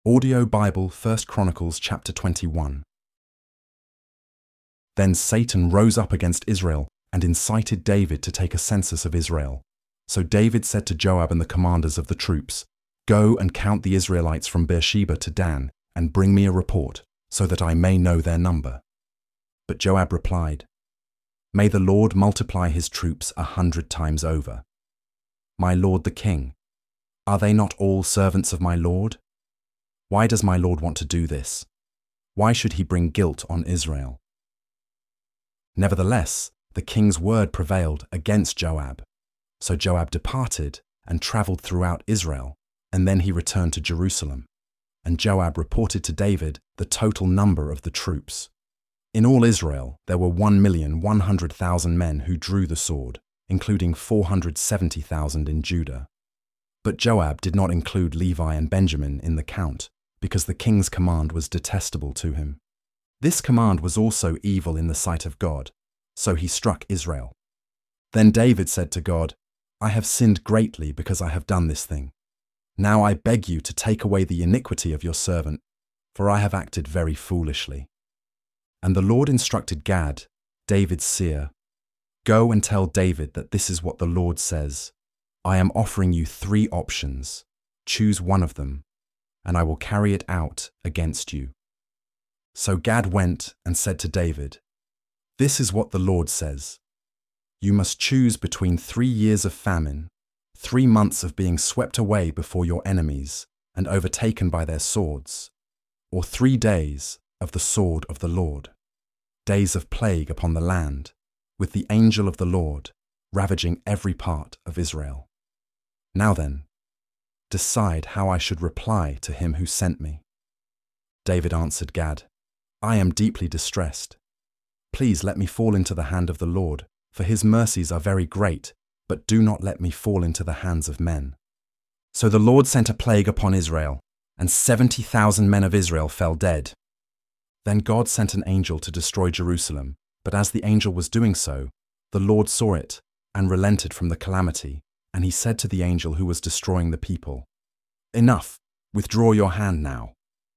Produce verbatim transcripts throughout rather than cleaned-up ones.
Audio Bible, First Chronicles chapter twenty-one. Then Satan rose up against Israel and incited David to take a census of Israel. So David said to Joab and the commanders of the troops, "Go and count the Israelites from Beersheba to Dan, and bring me a report, so that I may know their number." But Joab replied, "May the Lord multiply his troops a hundred times over. My lord the king, are they not all servants of my lord? Why does my lord want to do this? Why should he bring guilt on Israel?" Nevertheless, the king's word prevailed against Joab. So Joab departed and travelled throughout Israel, and then he returned to Jerusalem. And Joab reported to David the total number of the troops. In all Israel there were one million one hundred thousand men who drew the sword, including four hundred seventy thousand in Judah. But Joab did not include Levi and Benjamin in the count, because the king's command was detestable to him. This command was also evil in the sight of God, so he struck Israel. Then David said to God, "I have sinned greatly because I have done this thing. Now I beg you to take away the iniquity of your servant, for I have acted very foolishly." And the Lord instructed Gad, David's seer, "Go and tell David that this is what the Lord says. I am offering you three options. Choose one of them, and I will carry it out against you." So Gad went and said to David, "This is what the Lord says. You must choose between three years of famine, three months of being swept away before your enemies and overtaken by their swords, or three days of the sword of the Lord, days of plague upon the land, with the angel of the Lord ravaging every part of Israel. Now then, decide how I should reply to him who sent me." David answered Gad, "I am deeply distressed. Please let me fall into the hand of the Lord, for his mercies are very great, but do not let me fall into the hands of men." So the Lord sent a plague upon Israel, and seventy thousand men of Israel fell dead. Then God sent an angel to destroy Jerusalem, but as the angel was doing so, the Lord saw it and relented from the calamity, and he said to the angel who was destroying the people, "Enough, withdraw your hand now."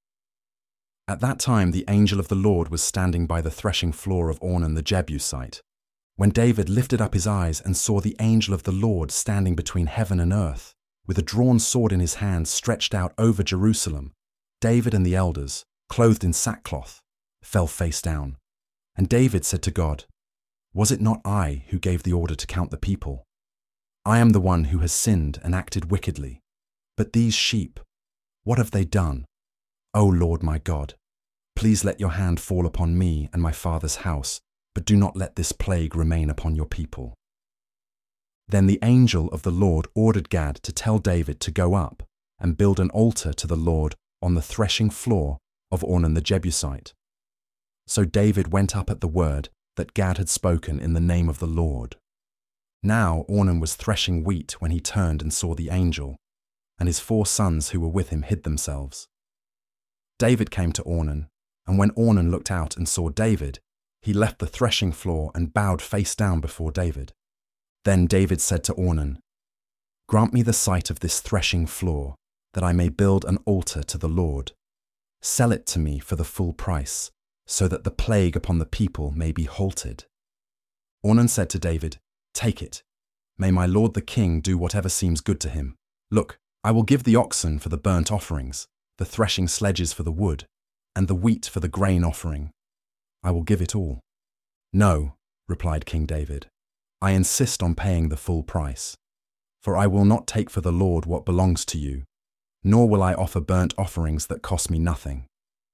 At that time the angel of the Lord was standing by the threshing floor of Ornan the Jebusite. When David lifted up his eyes and saw the angel of the Lord standing between heaven and earth, with a drawn sword in his hand stretched out over Jerusalem, David and the elders, clothed in sackcloth, fell face down. And David said to God, "Was it not I who gave the order to count the people? I am the one who has sinned and acted wickedly. But these sheep, what have they done? O Lord my God, please let your hand fall upon me and my father's house, but do not let this plague remain upon your people." Then the angel of the Lord ordered Gad to tell David to go up and build an altar to the Lord on the threshing floor of Ornan the Jebusite. So David went up at the word that Gad had spoken in the name of the Lord. Now Ornan was threshing wheat when he turned and saw the angel, and his four sons who were with him hid themselves. David came to Ornan, and when Ornan looked out and saw David, he left the threshing floor and bowed face down before David. Then David said to Ornan, "Grant me the sight of this threshing floor, that I may build an altar to the Lord. Sell it to me for the full price, so that the plague upon the people may be halted." Ornan said to David, "Take it. May my lord the king do whatever seems good to him. Look, I will give the oxen for the burnt offerings, the threshing sledges for the wood, and the wheat for the grain offering. I will give it all." "No," replied King David, "I insist on paying the full price. For I will not take for the Lord what belongs to you, nor will I offer burnt offerings that cost me nothing."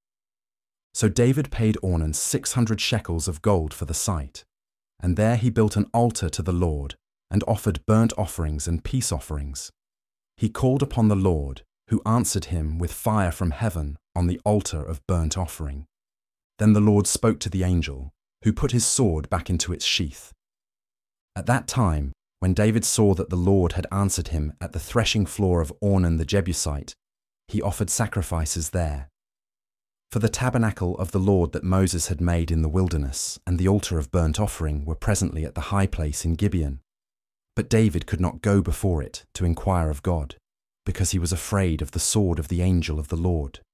So David paid Ornan six hundred shekels of gold for the site, and there he built an altar to the Lord and offered burnt offerings and peace offerings. He called upon the Lord, who answered him with fire from heaven on the altar of burnt offering. Then the Lord spoke to the angel, who put his sword back into its sheath. At that time, when David saw that the Lord had answered him at the threshing floor of Ornan the Jebusite, he offered sacrifices there. For the tabernacle of the Lord that Moses had made in the wilderness and the altar of burnt offering were presently at the high place in Gibeon. But David could not go before it to inquire of God, because he was afraid of the sword of the angel of the Lord.